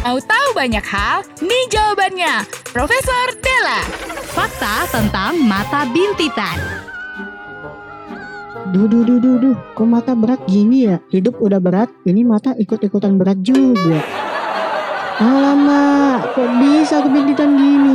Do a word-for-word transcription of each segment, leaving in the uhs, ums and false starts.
Mau tahu banyak hal? Nih jawabannya, Profesor Della. Fakta tentang mata bintitan. Duh, duh, duh, duh, duh, kok mata berat gini ya? Hidup udah berat, ini mata ikut-ikutan berat juga. Alamak, kok bisa kebintitan gini?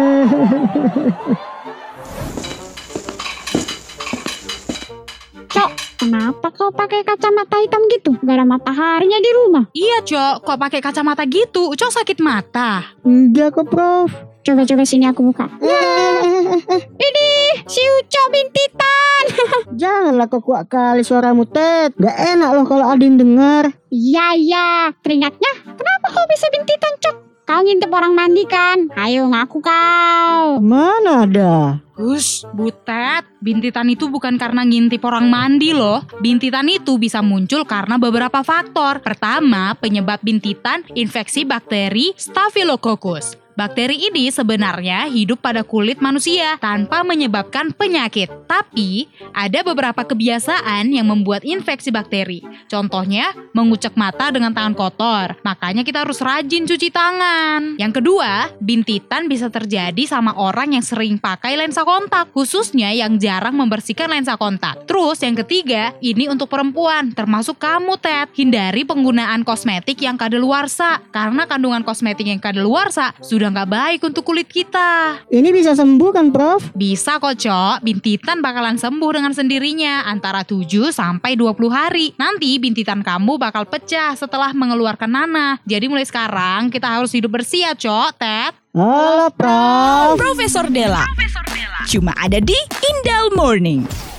Cok, kenapa kau pakai kacamata hitam gitu? Gak ada mataharinya di rumah. Iya, Cok. Kok pakai kacamata gitu? Cok sakit mata. Enggak kok, Prof. Coba-coba sini aku buka. Ini si Uco bintitan. Janganlah kok kuat kali suaramu, Ted. Gak enak loh kalau Adin dengar. Iya, iya. Teringatnya, kenapa kau bisa bintitan, Cok? Kau ngintip orang mandi kan? Ayo ngaku kau. Mana ada? Hush, Butet. Bintitan itu bukan karena ngintip orang mandi loh. Bintitan itu bisa muncul karena beberapa faktor. Pertama, penyebab bintitan infeksi bakteri Staphylococcus. Bakteri ini sebenarnya hidup pada kulit manusia tanpa menyebabkan penyakit. Tapi, ada beberapa kebiasaan yang membuat infeksi bakteri. Contohnya, mengucek mata dengan tangan kotor. Makanya kita harus rajin cuci tangan. Yang kedua, bintitan bisa terjadi sama orang yang sering pakai lensa kontak, khususnya yang jarang membersihkan lensa kontak. Terus, yang ketiga, ini untuk perempuan, termasuk kamu, Ted. Hindari penggunaan kosmetik yang kadaluarsa. Karena kandungan kosmetik yang kadaluarsa sudah nggak baik untuk kulit kita. Ini bisa sembuh kan, Prof? Bisa kok, Cok. Bintitan bakalan sembuh dengan sendirinya antara tujuh sampai dua puluh hari. Nanti bintitan kamu bakal pecah setelah mengeluarkan nanah. Jadi mulai sekarang kita harus hidup bersih ya, Cok, Ted. Halo, Prof. Profesor Della. Cuma ada di Indel Morning.